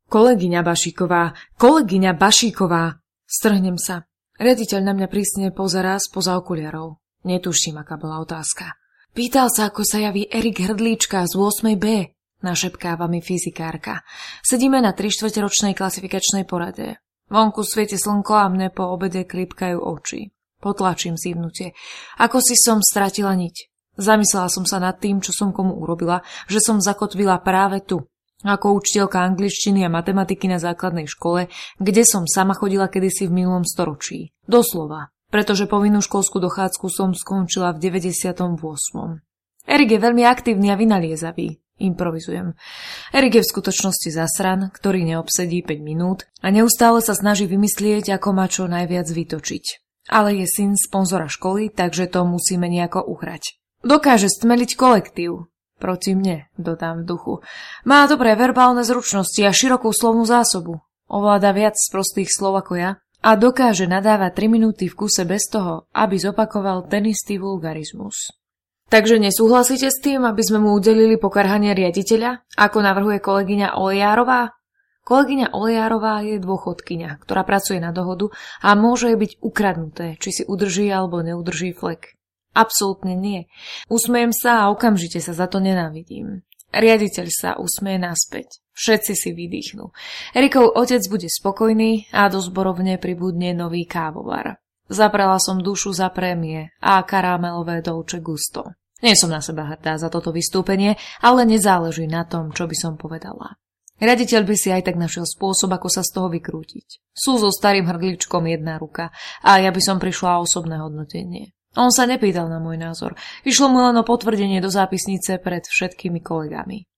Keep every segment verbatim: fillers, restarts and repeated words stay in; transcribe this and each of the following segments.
Kolegyňa Bašíková, kolegyňa Bašíková. Strhnem sa. Riaditeľ na mňa prísne pozerá spoza okuliarov. Netuším, aká bola otázka. Pýtal sa, ako sa javí Erik Hrdlička z ôsmej bé, našepkáva mi fyzikárka. Sedíme na tri štvrťročnej klasifikačnej porade. Vonku svieti slnko a mne po obede klipkajú oči. Potlačím zívnutie. Ako si som stratila niť. Zamyslela som sa nad tým, čo som komu urobila, že som zakotvila práve tu. Ako učiteľka angličtiny a matematiky na základnej škole, kde som sama chodila kedysi v minulom storočí. Doslova, pretože povinnú školskú dochádzku som skončila v deväťdesiatom ôsmom. Erik je veľmi aktívny a vynaliezavý. Improvizujem. Erik je v skutočnosti zasran, ktorý neobsedí päť minút a neustále sa snaží vymyslieť, ako ma čo najviac vytočiť. Ale je syn sponzora školy, takže to musíme nejako uhrať. Dokáže stmeliť kolektív. Proti mne, dodám v duchu. Má dobré verbálne zručnosti a širokú slovnú zásobu. Ovláda viac sprostých slov ako ja a dokáže nadávať tri minúty v kuse bez toho, aby zopakoval ten istý vulgarizmus. Takže nesúhlasíte s tým, aby sme mu udelili pokarhanie riaditeľa, ako navrhuje kolegyňa Olejárová? Kolegyňa Olejárová je dôchodkyňa, ktorá pracuje na dohodu a môže byť ukradnuté, či si udrží alebo neudrží flek. Absolútne nie. Usmejem sa a okamžite sa za to nenávidím. Riaditeľ sa usmeje naspäť. Všetci si vydýchnú. Erikov otec bude spokojný a do zborovne pribudne nový kávovar. Zaprala som dušu za prémie a karamelové dolce gusto. Nie som na seba hrdá za toto vystúpenie, ale nezáleží na tom, čo by som povedala. Riaditeľ by si aj tak našiel spôsob, ako sa z toho vykrútiť. Sú so starým hrdličkom jedna ruka a ja by som prišla o osobné hodnotenie. On sa nepýtal na môj názor. Išlo mu len o potvrdenie do zápisnice pred všetkými kolegami.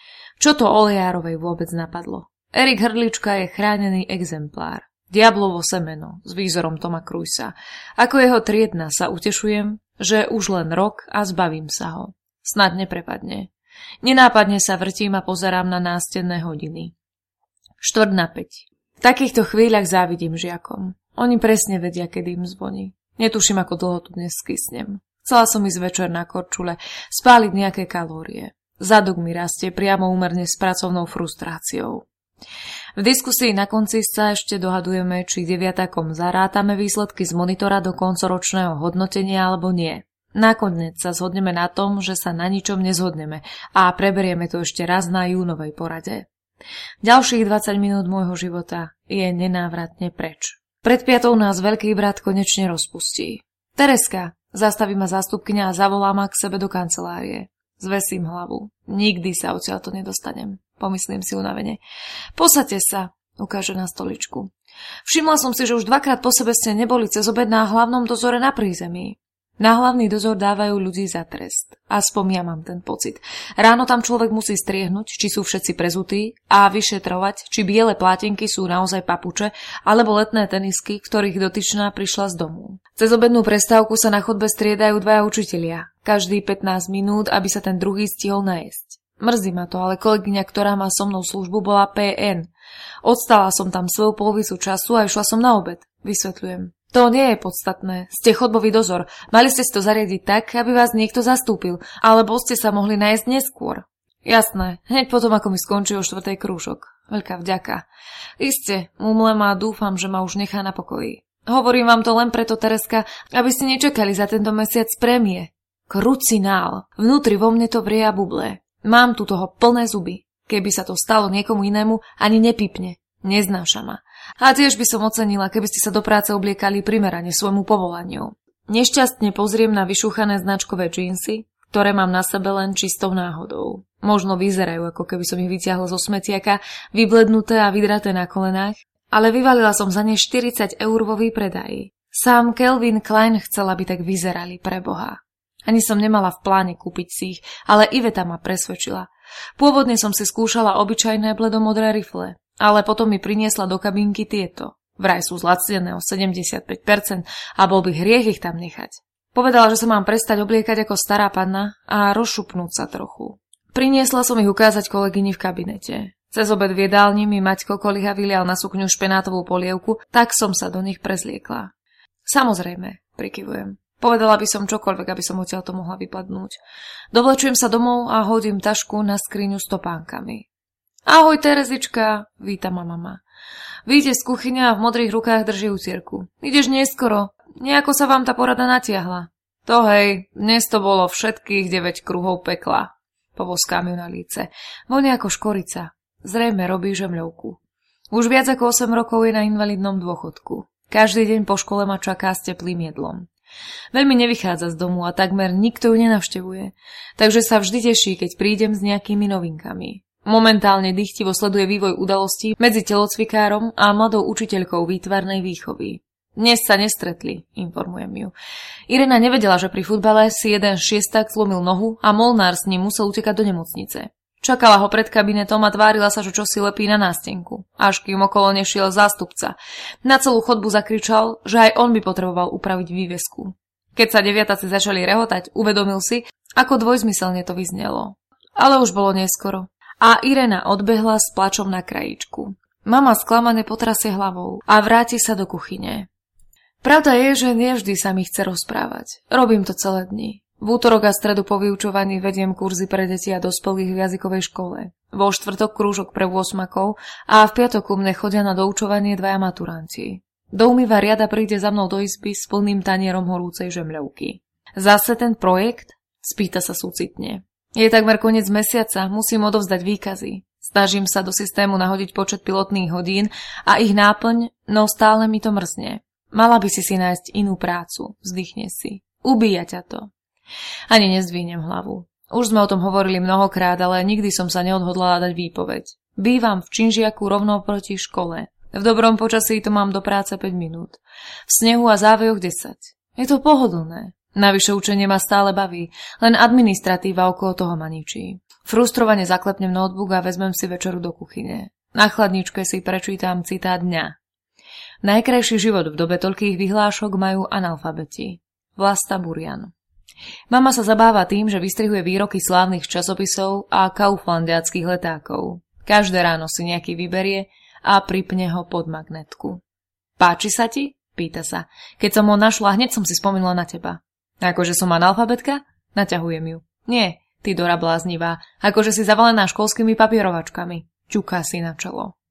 Čo to Olejárovej vôbec napadlo? Erik Hrdlička je chránený exemplár. Diablovo semeno s výzorom Toma Cruisa. Ako jeho triedna sa utešujem, že už len rok a zbavím sa ho. Snad neprepadne. Nenápadne sa vrtím a pozerám na nástenné hodiny. Štvrť na päť. V takýchto chvíľach závidím žiakom. Oni presne vedia, kedy im zvoní. Netuším, ako dlho tu dnes skysnem. Chcela som ísť večer na korčule, spáliť nejaké kalórie. Zadok mi rastie priamo úmerne s pracovnou frustráciou. V diskusii na konci sa ešte dohadujeme, či deviatakom zarátame výsledky z monitora do koncoročného hodnotenia alebo nie. Nakoniec sa zhodneme na tom, že sa na ničom nezhodneme a preberieme to ešte raz na júnovej porade. Ďalších dvadsať minút môjho života je nenávratne preč. Pred piatou nás veľký brat konečne rozpustí. Tereska, zastaví ma zástupkyňa a zavolá ma k sebe do kancelárie. Zvesím hlavu. Nikdy sa odtiaľ to nedostanem. Pomyslím si unavene. Posaďte sa, ukáže na stoličku. Všimla som si, že už dvakrát po sebe ste neboli cez obed na hlavnom dozore na prízemí. Na hlavný dozor dávajú ľudí za trest. Aspoň ja mám ten pocit. Ráno tam človek musí striehnúť, či sú všetci prezutí a vyšetrovať, či biele plátenky sú naozaj papuče alebo letné tenisky, v ktorých dotyčná prišla z domu. Cez obednú prestávku sa na chodbe striedajú dvaja učitelia. Každý pätnásť minút, aby sa ten druhý stihol najesť. Mrzí ma to, ale kolegyňa, ktorá má so mnou službu, bola pé en. Odstala som tam svoju polovicu času a išla som na obed. Vysvetľujem. To nie je podstatné. Ste chodbový dozor. Mali ste si to zariadiť tak, aby vás niekto zastúpil, alebo ste sa mohli nájsť neskôr. Jasné, hneď potom, ako mi skončil štvrtej krúžok. Veľká vďaka. Iste, mumlem a dúfam, že ma už nechá na pokoji. Hovorím vám to len preto, Tereska, aby ste nečakali za tento mesiac prémie. Krucinál. Vnútri vo mne to vrie a buble. Mám tu toho plné zuby. Keby sa to stalo niekomu inému, ani nepípne. Neznáša ma. A tiež by som ocenila, keby ste sa do práce obliekali primerane svojmu povolaniu. Nešťastne pozriem na vyšúchané značkové džínsy, ktoré mám na sebe len čistou náhodou. Možno vyzerajú, ako keby som ich vyťahla zo smetiaka, vyblednuté a vydraté na kolenách, ale vyvalila som za ne štyridsať eur vo výpredaji. Sám Calvin Klein chcel, aby tak vyzerali, preboha. Ani som nemala v pláne kúpiť si ich, ale Iveta ma presvedčila. Pôvodne som si skúšala obyčajné bledomodré rifle, ale potom mi priniesla do kabinky tieto. Vraj sú zlacnené o sedemdesiatpäť percent a bol by hriech ich tam nechať. Povedala, že sa mám prestať obliekať ako stará panna a rozšupnúť sa trochu. Priniesla som ich ukázať kolegyni v kabinete. Cez obed v jedálni mi Maťko Koliha vylial na sukňu špenátovú polievku, tak som sa do nich prezliekla. Samozrejme, prikyvujem. Povedala by som čokoľvek, aby som odtiaľ to mohla vypadnúť. Dovlečujem sa domov a hodím tašku na skriňu s topánkami. Ahoj, Terezička, víta ma mama. Vyjde z kuchyne a v modrých rukách drží utierku. Ideš neskoro, nejako sa vám tá porada natiahla. To hej, dnes to bolo všetkých deväť kruhov pekla. Poboskám ju na líce. Vonia ako škorica. Zrejme robí žemľovku. Už viac ako osem rokov je na invalidnom dôchodku. Každý deň po škole ma čaká s teplým jedlom. Veľmi nevychádza z domu a takmer nikto ju nenavštevuje. Takže sa vždy teší, keď prídem s nejakými novinkami. Momentálne dychtivo sleduje vývoj udalostí medzi telocvikárom a mladou učiteľkou výtvarnej výchovy. Dnes sa nestretli, informujem ju. Irena nevedela, že pri futbale si jeden šiestak zlomil nohu a Molnár s ním musel utekať do nemocnice. Čakala ho pred kabinetom a tvárila sa, že čosi lepí na nástenku. Až kým okolo nešiel zástupca. Na celú chodbu zakričal, že aj on by potreboval upraviť vývesku. Keď sa deviatáci začali rehotať, uvedomil si, ako dvojzmyselne to vyznelo. Ale už bolo neskoro. A Irena odbehla s plačom na krajíčku. Mama sklamané potrasie hlavou a vráti sa do kuchyne. Pravda je, že nevždy sa mi chce rozprávať. Robím to celé dni. V útorok a stredu po vyučovaní vediem kurzy pre deti a dospelých v jazykovej škole. Vo štvrtok krúžok pre ôsmakov a v piatok ku mne chodia na doučovanie dvaja maturanti. Do umýva riada príde za mnou do izby s plným tanierom horúcej žemľovky. Zase ten projekt? Spýta sa súcitne. Je takmer koniec mesiaca, musím odovzdať výkazy. Snažím sa do systému nahodiť počet pilotných hodín a ich náplň, no stále mi to mrzne. Mala by si si nájsť inú prácu, vzdychne si. Ubíja ťa to. Ani nezdvínem hlavu. Už sme o tom hovorili mnohokrát, ale nikdy som sa neodhodlala dať výpoveď. Bývam v Činžiaku rovno proti škole. V dobrom počasí to mám do práce päť minút. V snehu a závejoch desať. Je to pohodlné. Navyše učenie ma stále baví, len administratíva okolo toho ma ničí. Frustrovane zaklepnem notebook a vezmem si večeru do kuchyne. Na chladničke si prečítam citát dňa. Najkrajší život v dobe toľkých vyhlášok majú analfabeti. Vlasta Burian. Mama sa zabáva tým, že vystrihuje výroky slávnych časopisov a kauflandiackých letákov. Každé ráno si nejaký vyberie a pripne ho pod magnetku. Páči sa ti? Pýta sa. Keď som ho našla, hneď som si spomenula na teba. Akože som analfabetka? Naťahujem ju. Nie, ty Dora bláznivá. Akože si zavalená školskými papierovačkami. Ťuká si na čelo.